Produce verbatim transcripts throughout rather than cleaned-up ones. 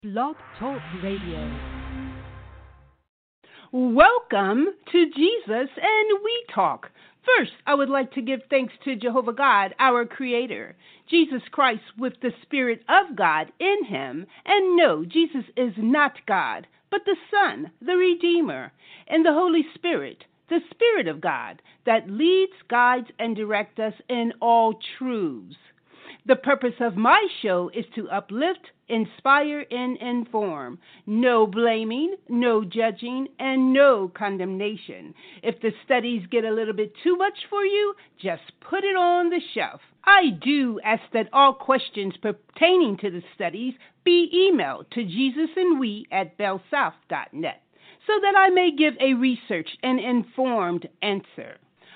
Blog Talk Radio. Welcome to Jesus and We Talk. First, I would like to give thanks to Jehovah God, our Creator, Jesus Christ with the Spirit of God in him. And no, Jesus is not God, but the Son, the Redeemer, and the Holy Spirit, the Spirit of God, that leads, guides, and directs us in all truths. The purpose of my show is to uplift, inspire, and inform. No blaming, no judging, and no condemnation. If the studies get a little bit too much for you, just put it on the shelf. I do ask that all questions pertaining to the studies be emailed to jesusandwe at bellsouth dot net so that I may give a researched and informed answer.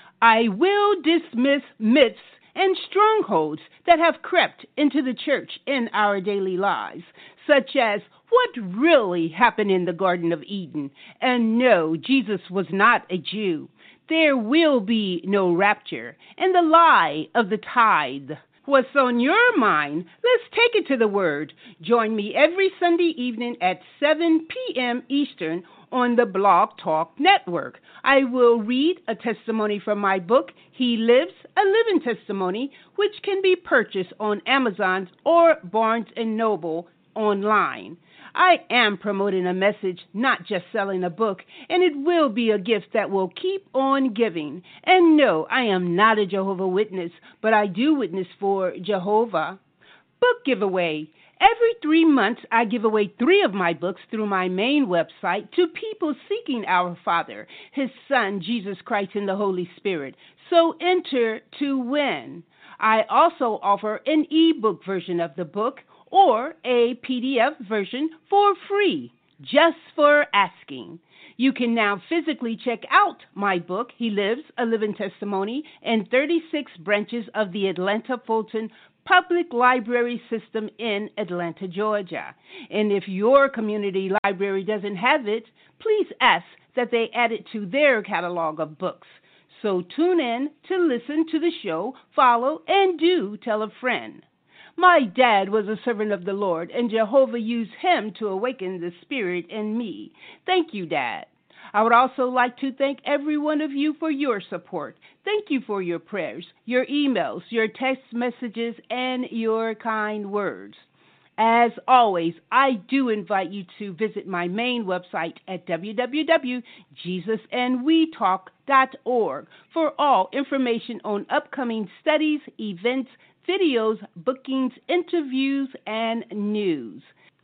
I will dismiss myths and strongholds that have crept into the church in our daily lives, such as what really happened in the Garden of Eden. And no, Jesus was not a Jew. There will be no rapture, and the lie of the tithe. What's on your mind? Let's take it to the Word. Join me every Sunday evening at seven p.m. Eastern on the Blog Talk Network. I will read a testimony from my book, He Lives, a Living Testimony, which can be purchased on Amazon or Barnes and Noble online. I am promoting a message, not just selling a book, and it will be a gift that will keep on giving. And no, I am not a Jehovah's Witness, but I do witness for Jehovah. Book giveaway. Every three months, I give away three of my books through my main website to people seeking our Father, His Son, Jesus Christ, and the Holy Spirit. So enter to win. I also offer an ebook version of the book or a P D F version for free, just for asking. You can now physically check out my book, He Lives, a Living Testimony, in thirty-six branches of the Atlanta Fulton Public Library System in Atlanta, Georgia. And if your community library doesn't have it, please ask that they add it to their catalog of books. So tune in to listen to the show, follow, and do tell a friend. My dad was a servant of the Lord, and Jehovah used him to awaken the spirit in me. Thank you, Dad. I would also like to thank every one of you for your support. Thank you for your prayers, your emails, your text messages, and your kind words. As always, I do invite you to visit my main website at w w w dot jesus and we talk dot org for all information on upcoming studies, events, videos, bookings, interviews, and news.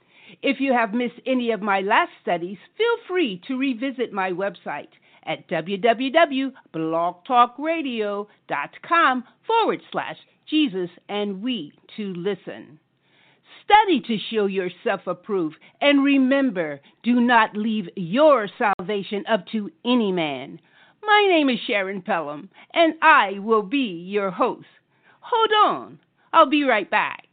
If you have missed any of my last studies, feel free to revisit my website at w w w dot blog talk radio dot com forward slash Jesus and we to listen. Study to show yourself approved, and remember, do not leave your salvation up to any man. My name is Sharon Pelham, and I will be your host. Hold on, I'll be right back.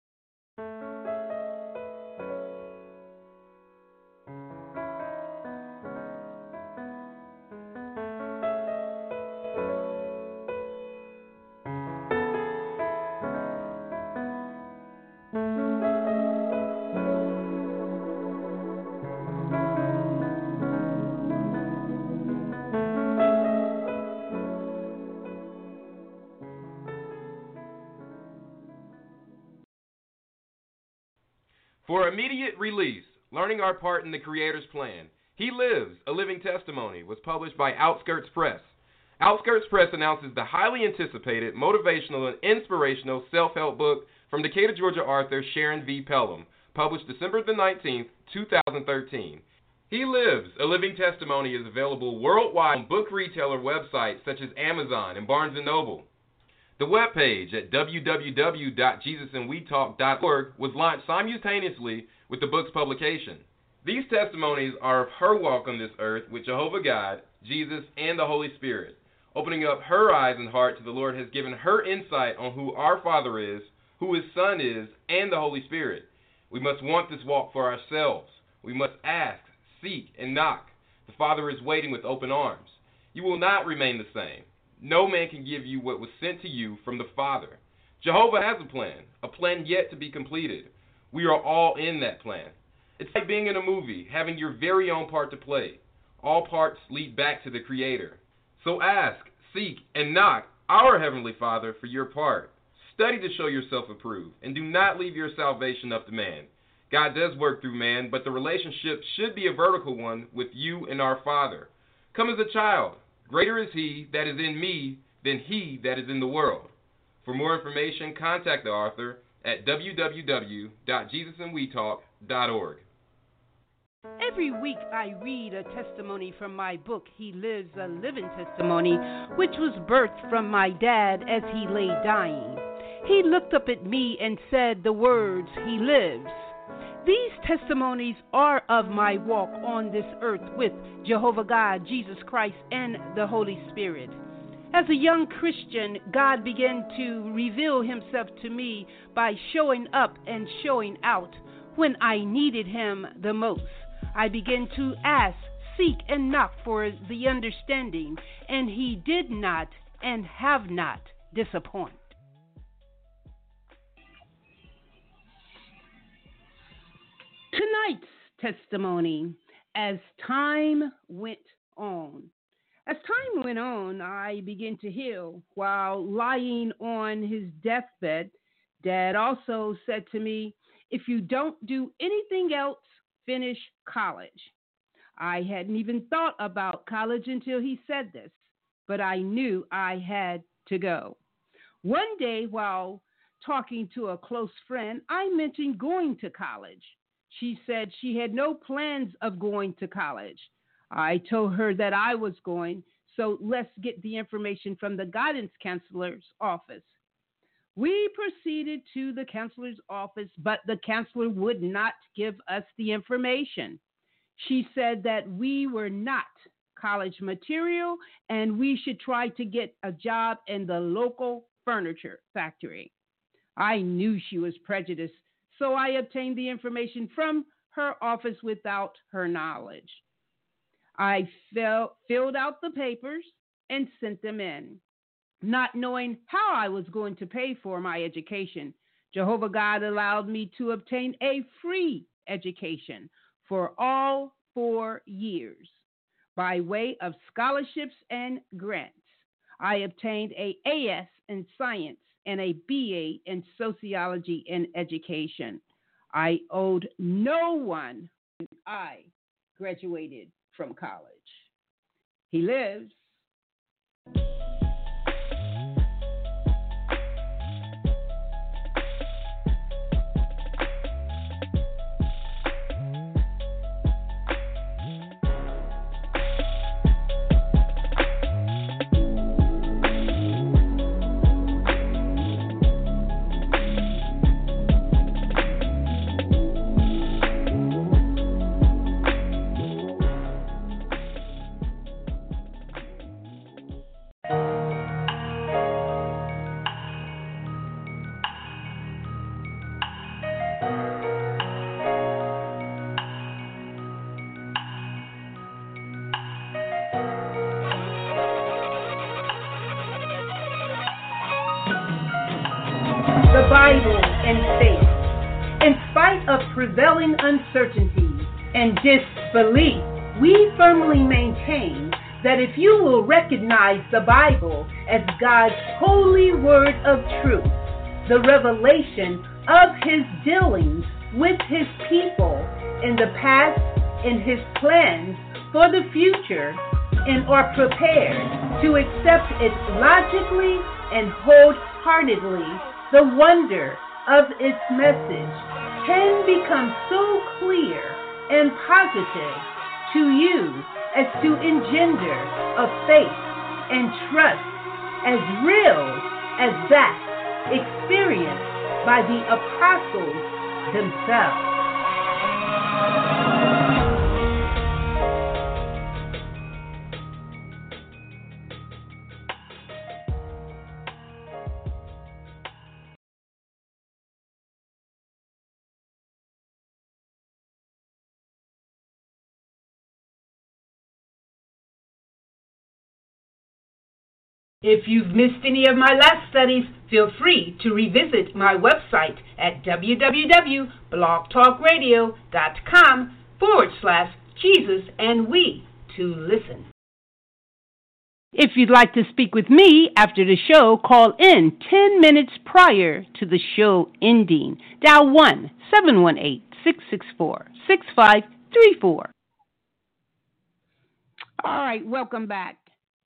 For immediate release, learning our part in the Creator's plan, He Lives, a Living Testimony was published by Outskirts Press. Outskirts Press announces the highly anticipated, motivational, and inspirational self-help book from Decatur, Georgia author Sharon V. Pelham, published December the nineteenth, two thousand thirteen. He Lives, a Living Testimony is available worldwide on book retailer websites such as Amazon and Barnes and Noble. The webpage at w w w dot jesus and we talk dot org was launched simultaneously with the book's publication. These testimonies are of her walk on this earth with Jehovah God, Jesus, and the Holy Spirit. Opening up her eyes and heart to the Lord has given her insight on who our Father is, who His Son is, and the Holy Spirit. We must want this walk for ourselves. We must ask, seek, and knock. The Father is waiting with open arms. You will not remain the same. No man can give you what was sent to you from the Father. Jehovah has a plan, a plan yet to be completed. We are all in that plan. It's like being in a movie, having your very own part to play. All parts lead back to the Creator. So ask, seek, and knock our Heavenly Father for your part. Study to show yourself approved, and do not leave your salvation up to man. God does work through man, but the relationship should be a vertical one with you and our Father. Come as a child. Greater is He that is in me than he that is in the world. For more information, contact the author at w w w dot jesus and we talk dot org. Every week I read a testimony from my book, He Lives, a Living Testimony, which was birthed from my dad as he lay dying. He looked up at me and said the words, He lives. These testimonies are of my walk on this earth with Jehovah God, Jesus Christ, and the Holy Spirit. As a young Christian, God began to reveal Himself to me by showing up and showing out when I needed Him the most. I began to ask, seek, and knock for the understanding, and He did not and have not disappoint. Tonight's testimony, as time went on. As time went on, I began to heal. While lying on his deathbed, Dad also said to me, if you don't do anything else, finish college. I hadn't even thought about college until he said this, but I knew I had to go. One day, while talking to a close friend, I mentioned going to college. She said she had no plans of going to college. I told her that I was going, so let's get the information from the guidance counselor's office. We proceeded to the counselor's office, but the counselor would not give us the information. She said that we were not college material and we should try to get a job in the local furniture factory. I knew she was prejudiced, so I obtained the information from her office without her knowledge. I fill, filled out the papers and sent them in, not knowing how I was going to pay for my education. Jehovah God allowed me to obtain a free education for all four years by way of scholarships and grants. I obtained a A S in science and a B A in sociology and education. I owed no one when I graduated from college. He lives. The Bible and faith. In spite of prevailing uncertainty and disbelief, we firmly maintain that if you will recognize the Bible as God's holy word of truth, the revelation of His dealings with His people in the past and His plans for the future, and are prepared to accept it logically and wholeheartedly, the wonder of its message can become so clear and positive to you as to engender a faith and trust as real as that experienced by the apostles themselves. If you've missed any of my last studies, feel free to revisit my website at www.blogtalkradio.com forward slash Jesus and we to listen. If you'd like to speak with me after the show, call in ten minutes prior to the show ending. Dial one seven one eight, six six four, six five three four. All right, welcome back.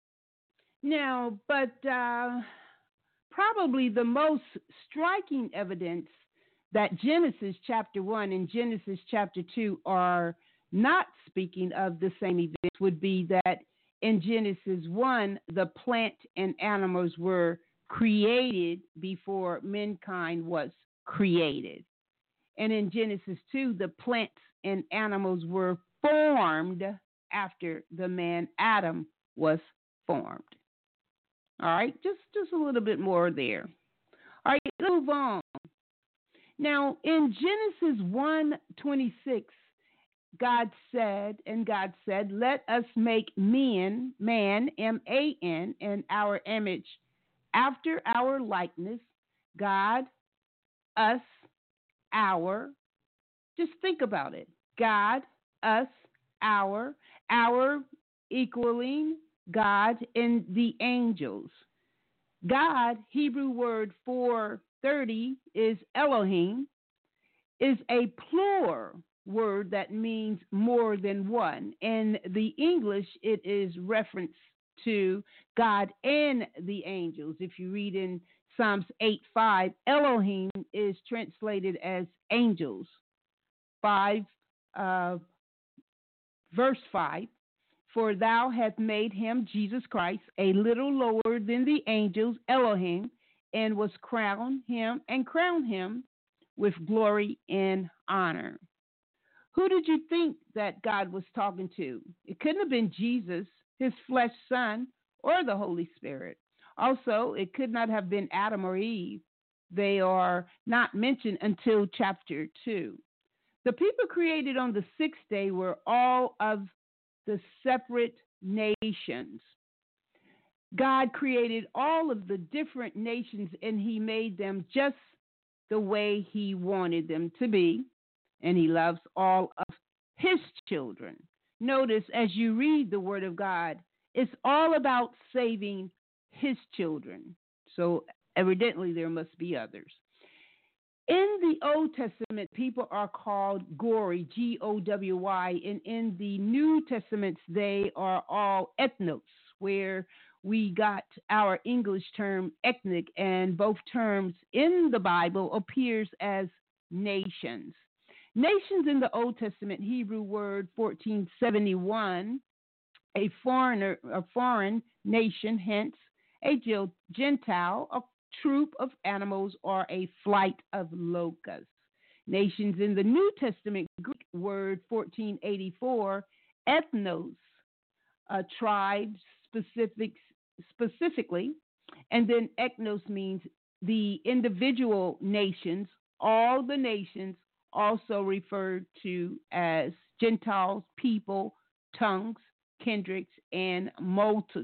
Now, but uh, probably the most striking evidence that Genesis chapter one and Genesis chapter two are not speaking of the same events would be that in Genesis one, the plant and animals were created before mankind was created. And in Genesis two, the plants and animals were formed after the man Adam was formed. All right, just, just a little bit more there. All right, move on. Now, in Genesis one twenty-six, God said, and God said, let us make men, man, M A N, in our image, after our likeness, God, us, our. Just think about it. God, us, our, our equaling God and the angels. God, Hebrew word for thirty is Elohim, is a plural word that means more than one. In the English, it is reference to God and the angels. If you read in Psalms eight five, Elohim is translated as angels. five, uh, verse five, for thou hast made him, Jesus Christ, a little lower than the angels, Elohim, and was crowned him and crowned him with glory and honor. Who did you think that God was talking to? It couldn't have been Jesus, his flesh son, or the Holy Spirit. Also, it could not have been Adam or Eve. They are not mentioned until chapter two. The people created on the sixth day were all of the separate nations. God created all of the different nations, and he made them just the way he wanted them to be, and he loves all of his children. Notice as you read the word of God, it's all about saving his children. So evidently there must be others. In the Old Testament, people are called gory, G O W Y, and in the New Testament, they are all ethnos, where we got our English term ethnic, and both terms in the Bible appears as nations. Nations in the Old Testament, Hebrew word fourteen seventy-one, a foreigner, a foreign nation, hence a Gentile, a troop of animals, or a flight of locusts. Nations in the New Testament, Greek word fourteen eighty-four, ethnos, a tribe specific, specifically, and then ethnos means the individual nations, all the nations, also referred to as Gentiles, people, tongues, kindreds, and multitudes.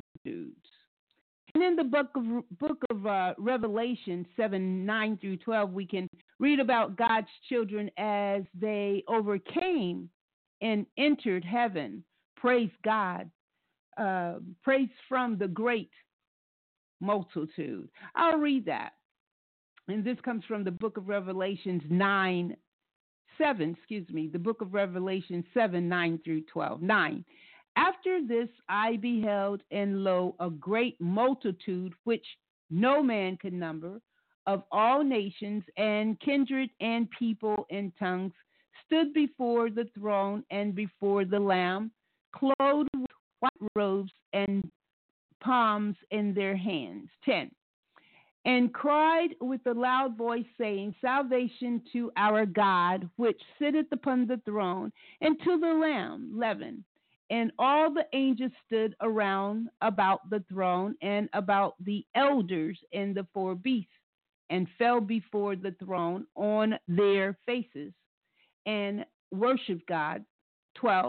And in the book of book of uh, Revelation seven, nine through twelve, we can read about God's children as they overcame and entered heaven. Praise God. Uh, praise from the great multitude. I'll read that. And this comes from the book of Revelations nine, seven, excuse me, the book of Revelation seven, nine through twelve. nine. After this I beheld, and lo, a great multitude, which no man could number, of all nations and kindred and people and tongues, stood before the throne and before the Lamb, clothed with white robes and palms in their hands. ten. And cried with a loud voice, saying, Salvation to our God, which sitteth upon the throne, and to the Lamb. eleven. And all the angels stood around about the throne and about the elders and the four beasts, and fell before the throne on their faces and worshiped God. twelve.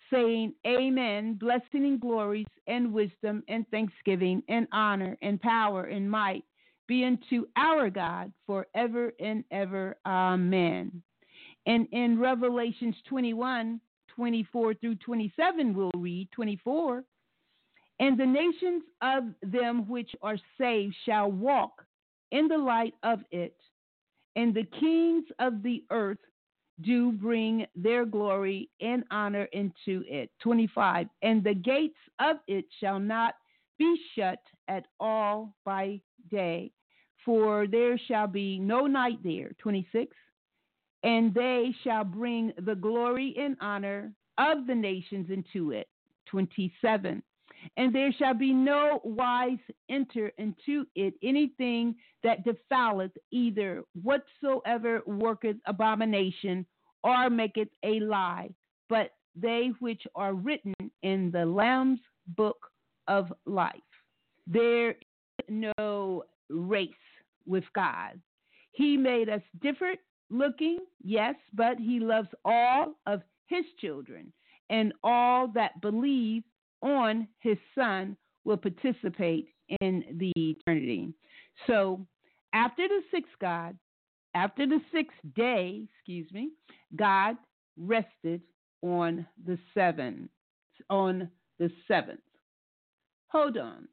saying, Amen, blessing and glories and wisdom and thanksgiving and honor and power and might be unto our God forever and ever. Amen. And in Revelations twenty-one, twenty-four through twenty-seven, we'll read twenty-four. And the nations of them which are saved shall walk in the light of it, and the kings of the earth do bring their glory and honor into it. twenty-five. And the gates of it shall not be shut at all by day, for there shall be no night there. twenty-six. And they shall bring the glory and honor of the nations into it. twenty-seven. And there shall be no wise enter into it anything that defileth, either whatsoever worketh abomination or maketh a lie, but they which are written in the Lamb's book of life. There is no race with God. He made us different looking, yes, but he loves all of his children, and all that believe on his son will participate in the eternity. So after the sixth God, after the sixth day, excuse me, God rested on the seventh, on the seventh. Hold on.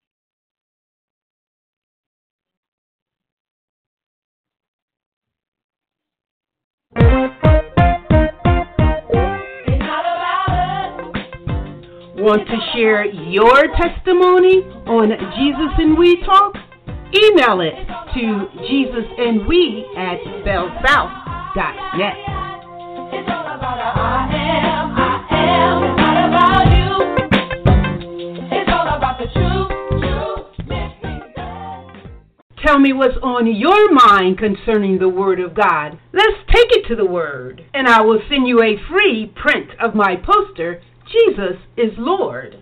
Want to share your testimony on Jesus and We Talk? Email it to jesusandwe at bellsouth dot net. It's all about a I am, I am. It's not about you. It's all about the truth, truth. Tell me what's on your mind concerning the Word of God. Let's take it to the Word, and I will send you a free print of my poster, Jesus is Lord.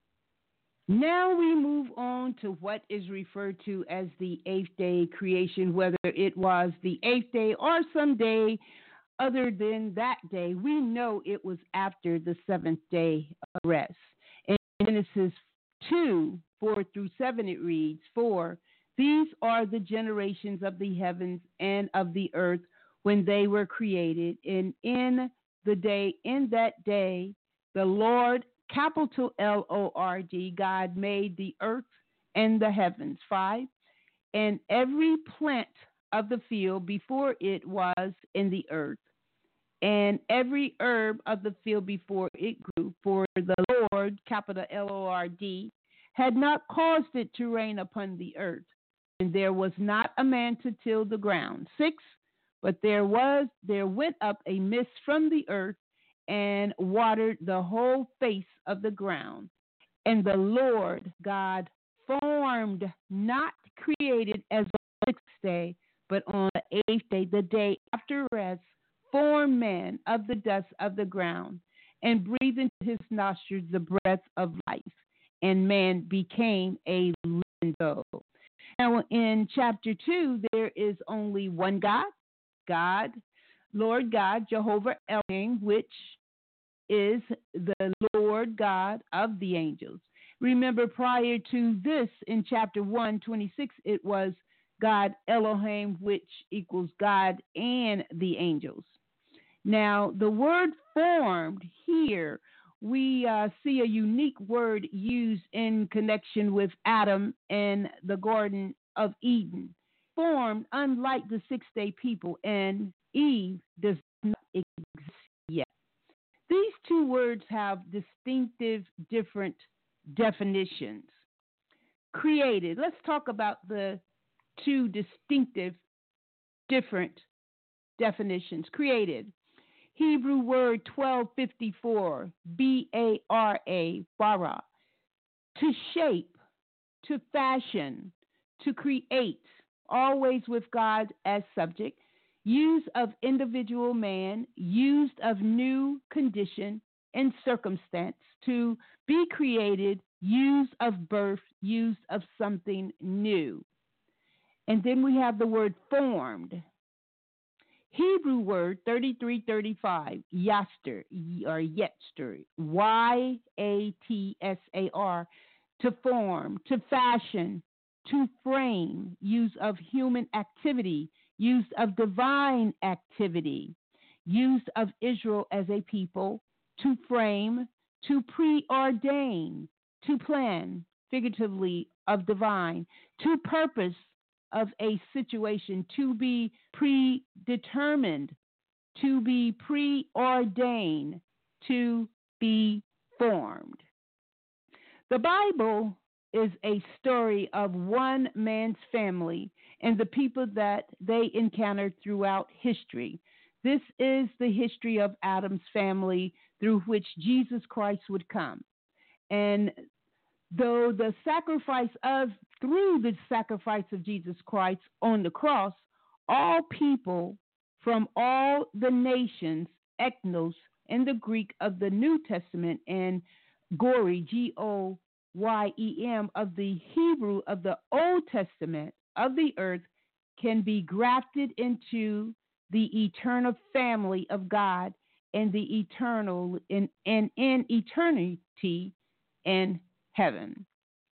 Now we move on to what is referred to as the eighth day creation, whether it was the eighth day or some day other than that day. We know it was after the seventh day of rest. In Genesis two, four through seven, it reads, For these are the generations of the heavens and of the earth when they were created, and in the day, in that day, the Lord, capital L O R D, God made the earth and the heavens. Five, and every plant of the field before it was in the earth, and every herb of the field before it grew, for the Lord, capital L O R D, had not caused it to rain upon the earth, and there was not a man to till the ground. Six, but there was, there went up a mist from the earth, and watered the whole face of the ground. And the Lord God formed, not created, as on the sixth day, but on the eighth day, the day after rest, formed man of the dust of the ground, and breathed into his nostrils the breath of life, and man became a living soul. Now, in chapter two, there is only one God, God, Lord God, Jehovah Elohim, which is the Lord God of the angels. Remember, prior to this, in chapter one twenty-six, it was God Elohim, which equals God and the angels. Now, the word formed here, we uh, see a unique word used in connection with Adam and the Garden of Eden. Formed, unlike the six-day people, and Eve does not exist yet. These two words have distinctive, different definitions. Created. Let's talk about the two distinctive, different definitions. Created. Hebrew word twelve fifty-four, B A R A, bara. To shape, to fashion, to create, always with God as subject. Use of individual man, used of new condition and circumstance, to be created, used of birth, used of something new. And then we have the word formed. Hebrew word thirty-three thirty-five, yaster or yetster, Y A T S A R, to form, to fashion, to frame, use of human activity, use of divine activity, use of Israel as a people, to frame, to preordain, to plan, figuratively of divine, to purpose of a situation, to be predetermined, to be preordained, to be formed. The Bible is a story of one man's family and the people that they encountered throughout history. This is the history of Adam's family through which Jesus Christ would come. And though the sacrifice of, through the sacrifice of Jesus Christ on the cross, all people from all the nations, ethnos, in the Greek of the New Testament, and Goy, G O Y E M, of the Hebrew of the Old Testament of the earth, can be grafted into the eternal family of God and the eternal in, and in eternity in heaven.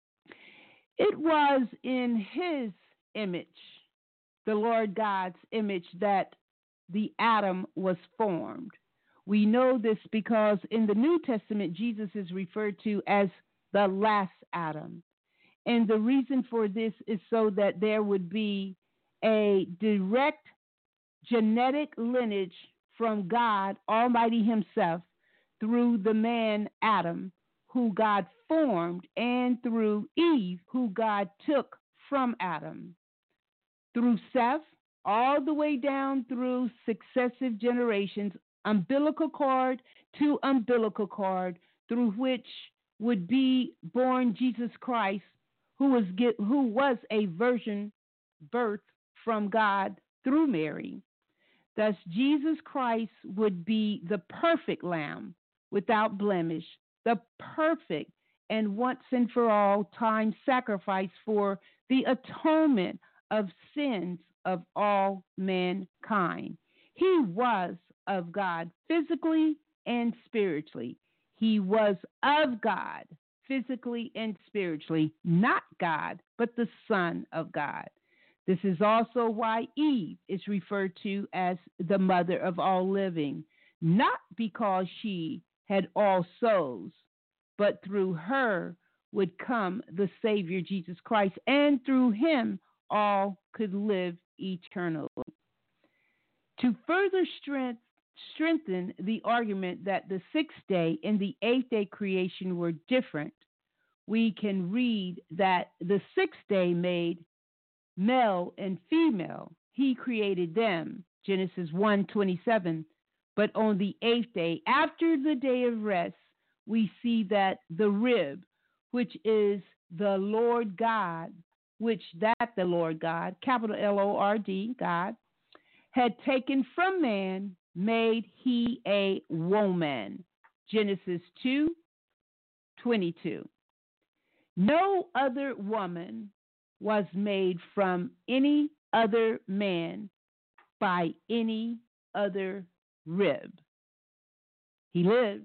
It was in his image, the Lord God's image, that the Adam was formed. We know this because in the New Testament, Jesus is referred to as the last Adam. And the reason for this is so that there would be a direct genetic lineage from God Almighty himself through the man Adam, who God formed, and through Eve, who God took from Adam, through Seth, all the way down through successive generations, umbilical cord to umbilical cord, through which would be born Jesus Christ, who was get, who was a virgin birth from God through Mary. Thus, Jesus Christ would be the perfect lamb without blemish, the perfect and once and for all time sacrifice for the atonement of sins of all mankind. He was of God physically and spiritually. He was of God physically and spiritually, not God, but the Son of God. This is also why Eve is referred to as the mother of all living, not because she had all souls, but through her would come the Savior Jesus Christ, and through him all could live eternally. To further strength, strengthen the argument that the sixth day and the eighth day creation were different, we can read that the sixth day made male and female. He created them, Genesis one twenty-seven. But on the eighth day, after the day of rest, we see that the rib, which is the Lord God, which that the Lord God, capital L O R D, God, had taken from man, made he a woman. Genesis two twenty-two. No other woman was made from any other man by any other rib. He lives.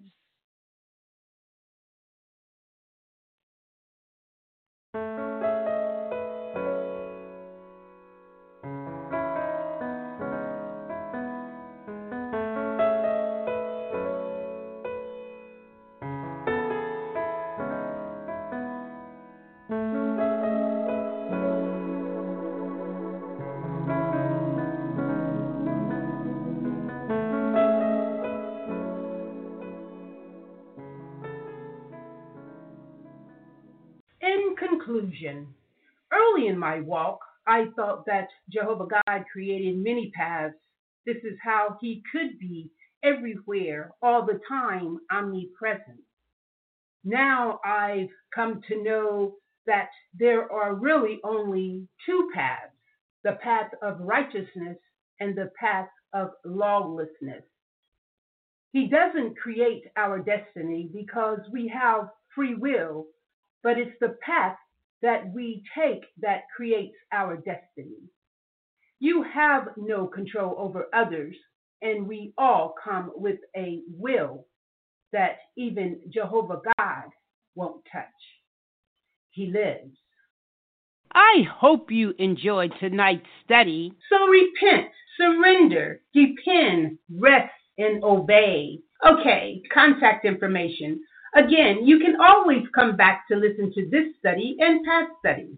In conclusion, early in my walk, I thought that Jehovah God created many paths. This is how he could be everywhere, all the time, omnipresent. Now I've come to know that there are really only two paths, the path of righteousness and the path of lawlessness. He doesn't create our destiny because we have free will, but it's the path that we take that creates our destiny. You have no control over others, and we all come with a will that even Jehovah God won't touch. He lives. I hope you enjoyed tonight's study. So repent, surrender, depend, rest, and obey. Okay, contact information. Again, you can always come back to listen to this study and past studies.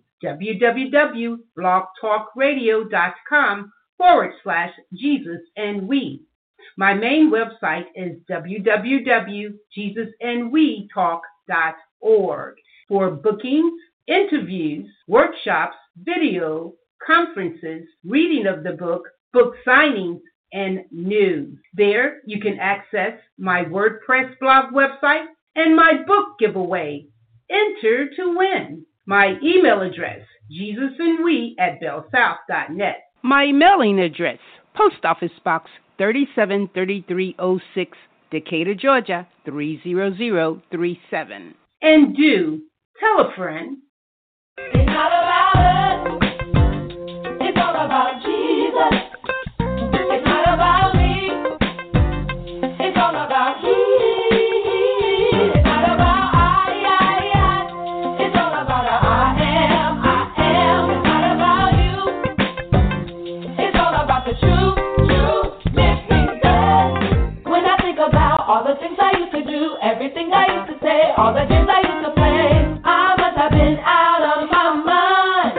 www.blogtalkradio.com forward slash Jesus and We. My main website is w w w dot jesus and we talk dot org for bookings, interviews, workshops, video, conferences, reading of the book, book signings, and news. There you can access my WordPress blog website and my book giveaway. Enter to win. My email address, jesusandwe at bellsouth dot net. My mailing address, Post Office Box thirty-seven thirty-three oh six, Decatur, Georgia three zero zero three seven. And do tell a friend. It's not about us. It's all about Jesus. It's not about me. It's all about He. It's not about I, I, I. It's all about I am, I am. It's not about you. It's all about the truth, truth, living God. When I think about all the things I used to do, everything I used to say, all the games I used to play, I must have been out of my mind.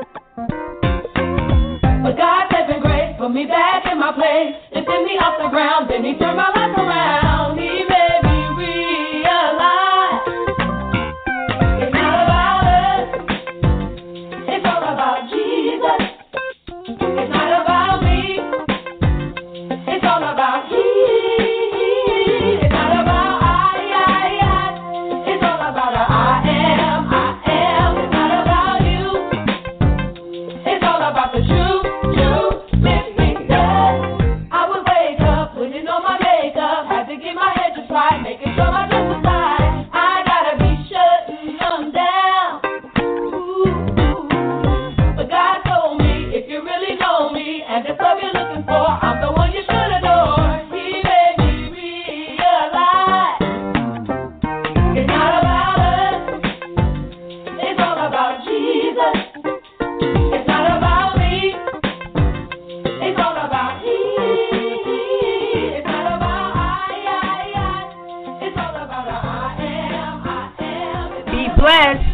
But God has been great, put me back in my place, lifted me off the ground, then He turned my life around. He made me realize it's not about us, it's all about Jesus. It's not about me, it's all about He. It's not about I, I, I. It's all about a I am, I am. It's not about you. It's all about the truth, truth, living God. I would wake up, putting on my makeup, had to get my head just right, making sure my dress was tight. I gotta be shutting them down. Ooh. But God told me, if you really know me and the love you're looking for, I'm the one you should adore. He made me realize it's not about us, it's all about Jesus. It's not about me, it's all about He. It's not about I, I, I. It's all about a I am, I am. It's Be not about blessed.